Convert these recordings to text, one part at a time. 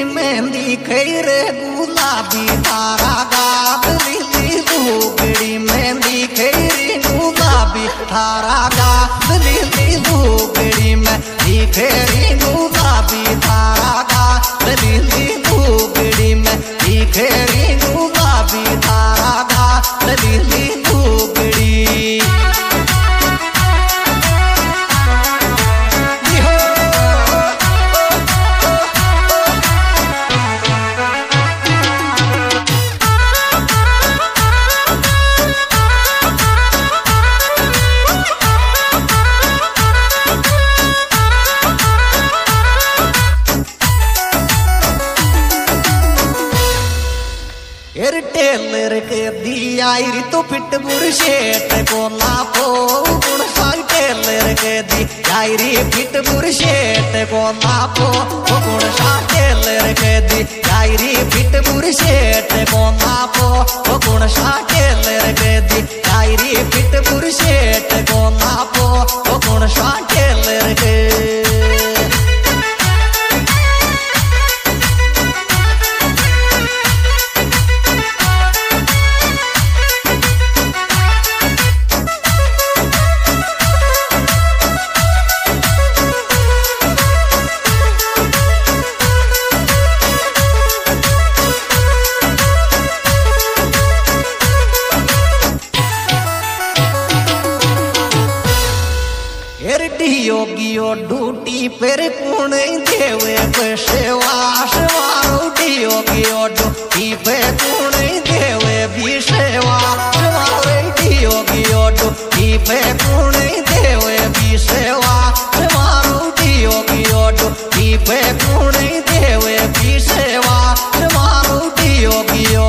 मेहंदी खैरे गुलाबी तारा गाल लीली लुगड़ी मेहंदी खैरी गुलाबी तारा गाल लीली लुगड़ी मेहंदी खैरी गुलाबी तारा गाल लीली लुगड़ी मेहंदी खैरी गुलाबी तारा गाल लीली लुगड़ी। टेलर के दियारी तो फिट बुरशेट को नापो गुण साई टेलर के दियारी फिट बुरशेट को नापो गुण सा टेलर के दियारी फिट बुरशेट को नापो गुण सा टेलर के दियारी फिट बुरशेट को नापो गुण सा टेलर के। योगियो ड्यूटी पर कौन देवे विश्वास मारो योगियो ड्यूटी पे कौन देवे विश्वास मारो योगियो ड्यूटी पे कौन देवे विश्वास मारो योगियो ड्यूटी पे कौन देवे विश्वास मारो योगियो।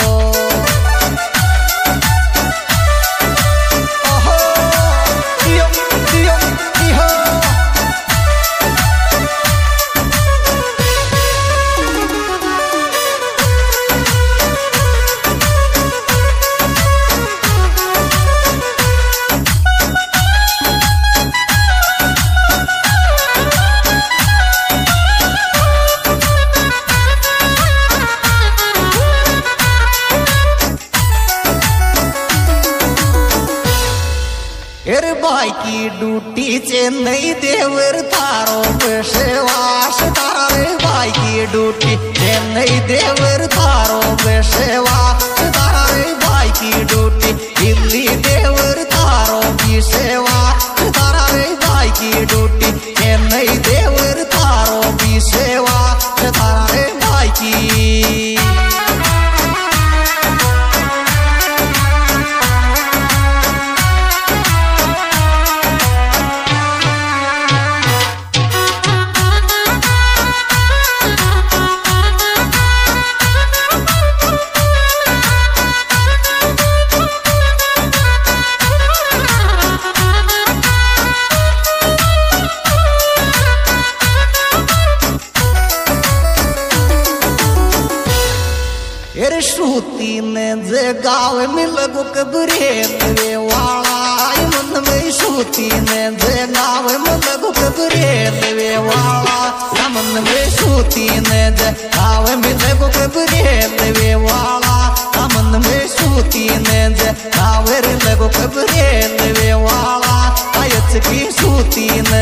भाई की ड्यूटी चेन्नई देवर थारो विश्वास तारे भाई की ड्यूटी चेन्नई देवर थारो विश्वास तारे भाई की ड्यूटी दिल्ली देवर थारो विश्वास तारे भाई की ड्यूटी चेन्नई देवर थारो विश्वास तारे भाई की। श्रुति ने जगाव में लगो कबरेत वे वाला मन में श्रुति ने जगाव में लगो कबरेत वे वाला मन में श्रुति ने जगाव में लगो कबरेत वे वाला मन में श्रुति ने जगाव में लगो कबरेत वे वाला आयत की श्रुति ने।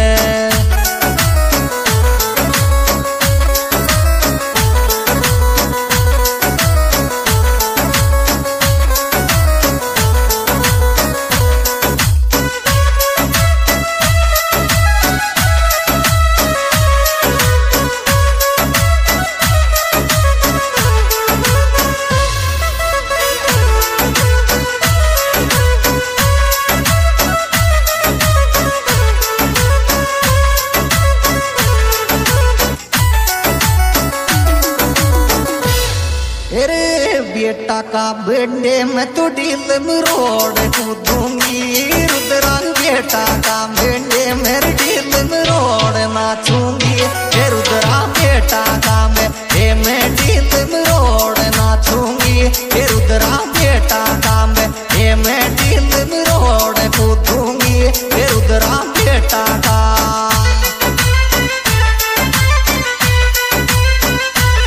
बेटा का बेटे में तो डील में रोड कूदूंगी रुद्रा बेटा का बेटे मेरे डील में रोड नाचूंगी रुद्रा बेटा का मैं डील में रोड नाचूंगी रुद्रा बेटा का मैं डील में रोड कूदूंगी रुद्रा बेटा का।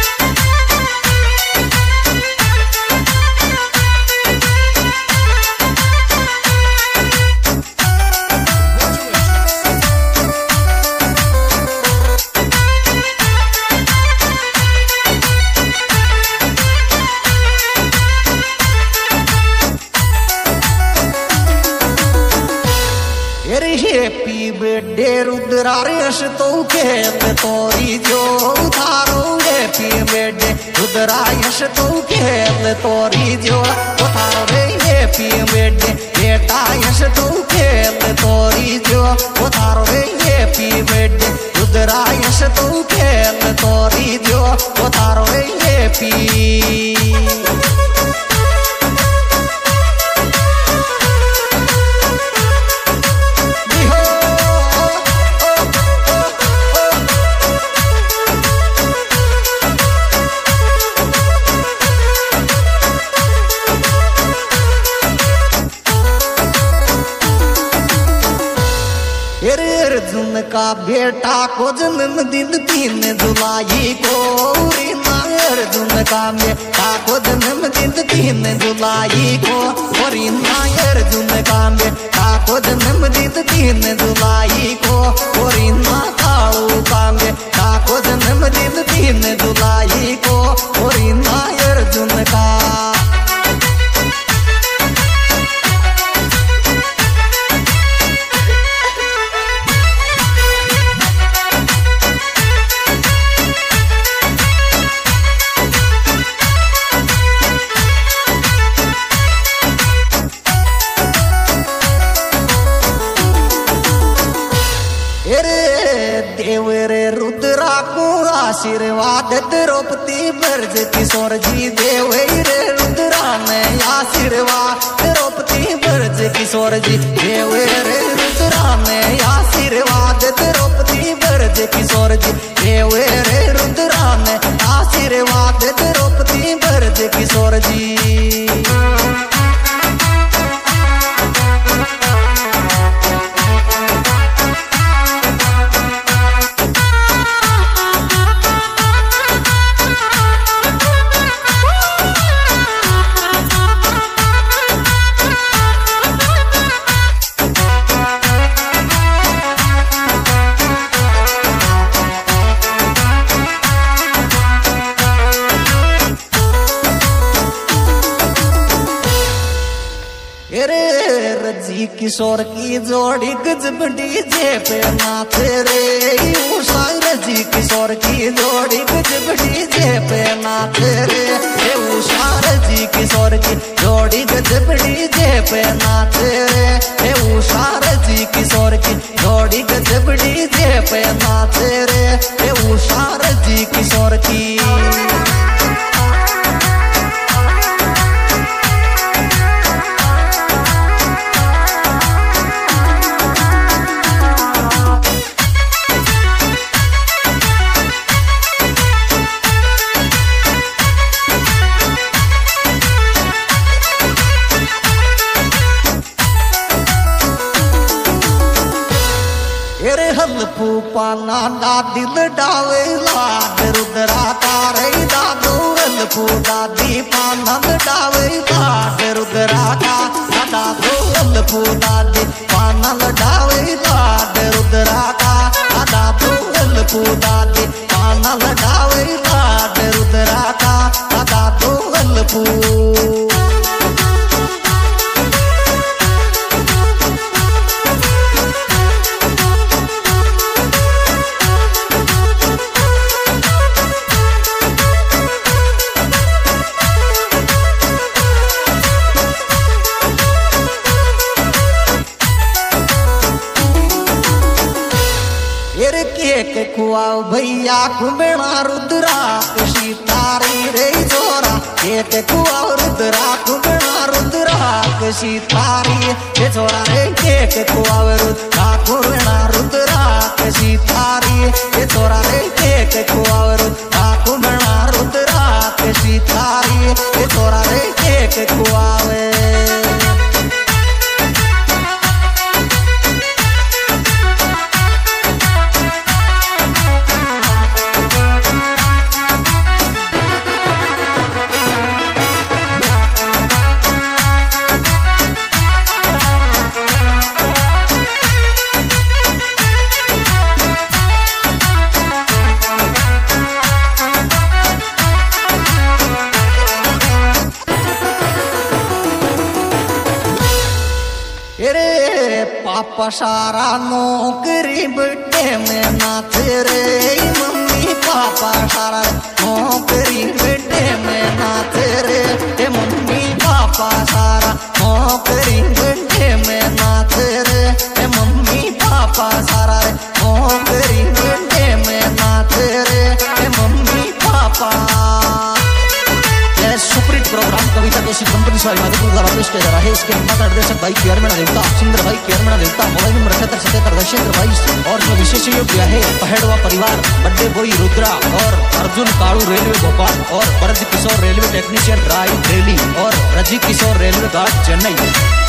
रुद्रायश तो खेत तोरी जो उतारोगे पी बेटे रुद्रायश तो खेत तोरी जो उतारोगे पी बेटे बेटा यश तो खेत तोरी जो उतारोगे पी बेटे रुद्रायश तो खेत तोरी जो उतारोगे पी अर्जुन का बेटा को जन्मदिन 3 जुलाई को अर्जुन का बेटा को जन्मदिन 3 जुलाई को और अर्जुन का बेटा को जन्मदिन 3 जुलाई को और कालू का बेटा को जन्मदिन 3 जुलाई को और अर्जुन का देवरे रुद्रा को आशीर्वाद द्रौपदी ब्रज किशोर जी देवे रे रुद्रा ने आशीर्वाद द्रौपदी ब्रज किशोर जी देवे रे रुद्रा ने आशीर्वाद द्रौपदी ब्रज किशोर जी देवे रे रुद्रा ने आशीर्वाद द्रौपदी ब्रज किशोर जी रजी किशोर की जोड़ी गजब डीजे पे नाचे रे उषा रजी किशोर की जोड़ी गजब डीजे पे नाचे रे उषा रजी किशोर की जोड़ी गजब डीजे पे नाचे रे उषा रजी किशोर की जोड़ी गजब डीजे पे नाचे रे उषा रजी किशोर की पाना दा दिल डावे लाड रुद्रा तारे दादो हल्फू दादी पाना डावे लाड रुद्रा का दादो हल्फू दादी पाना डावे लाड रुद्रा का दादो हल्फू दादी पाना डावे लाड रुद्रा का दादो हल्फू केक खुआओ भैया कुमेणा रुद्रा खुशी तारी रे जोरा केक खुआओ रुद्रा कुमेणा रुद्रा खुशी तारी रे जोरा रे केक खुआओ रुद्रा कुमेणा रुद्रा खुशी तारी रे जोरा रे केक खुआओ रुद्रा कुमेणा रुद्रा खुशी तारी रे जोरा रे केक खुआवे पापा सारा नौकरी बिट बेटे में नाचे रे मम्मी पापा सारा नौकरी बेटे में नाचे रे मम्मी पापा सारा नौकरी बेटे में नाचे रे मम्मी पापा सारा नौकरी बेटे में नाचे रे मम्मी पापा। सुप्रीत प्रोग्राम कविता कैसी कंपनी से माधुपुर द्वारा पेश किया जा रहा है। इसके निर्देशक भाई केरमेणा देवता, सुंदर भाई केरमेणा देवता, मोबाइल नंबर 7877 और जो विशेष सहयोग दिया है पहेड़वा परिवार, बड्डे बॉय रुद्रा और अर्जुन काड़ू रेलवे भोपाल और ब्रज किशोर रेलवे टेक्नीशियन राय दिल्ली और रजी किशोर रेलवे गार्ड चेन्नई।